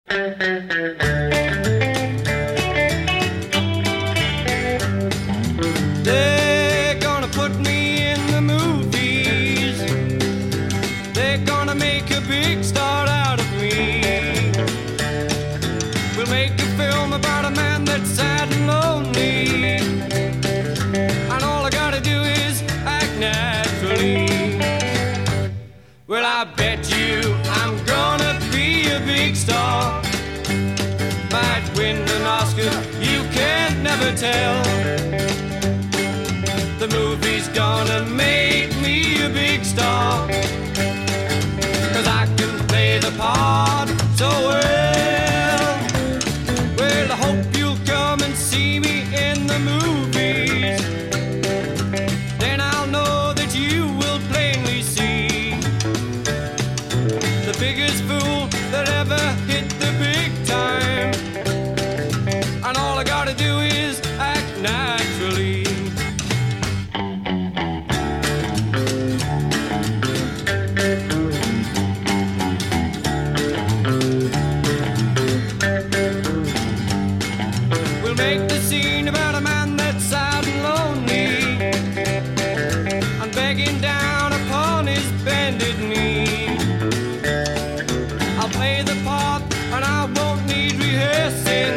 They're gonna put me in the movies. They're gonna make a big star out of me. We'll make a film about a man that's sad and lonely, and all I gotta do is act naturally. Well, I bet you I'm gonna be a big star. Might win an Oscar, you can never tell. The movie's gonna make me a big star, 'cause I can play the part so well. Well, I hope you'll come and see me in the movies. Then I'll know that you will plainly see the biggest fool that ever hit the big time. And all I gotta do is act naturally. We'll make the scene about a man that's sad and lonely, and begging down upon his bended knee. I'll play the part and I won't need rehearsing.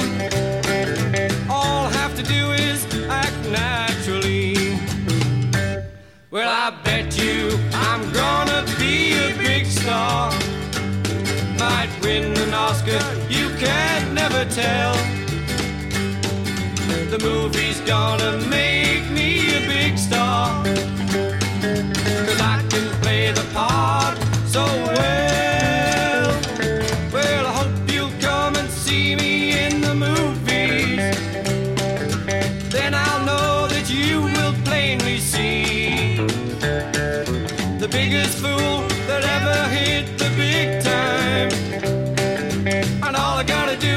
All I have to do is act naturally. Well, I bet you I'm gonna be a big star. Might win an Oscar, you can never tell. The movie's gonna make me a big star, 'cause I can play the part so well. Well, I hope you'll come and see me in the movies. Then I'll know that you will plainly see the biggest fool that ever hit the big time. And all I gotta do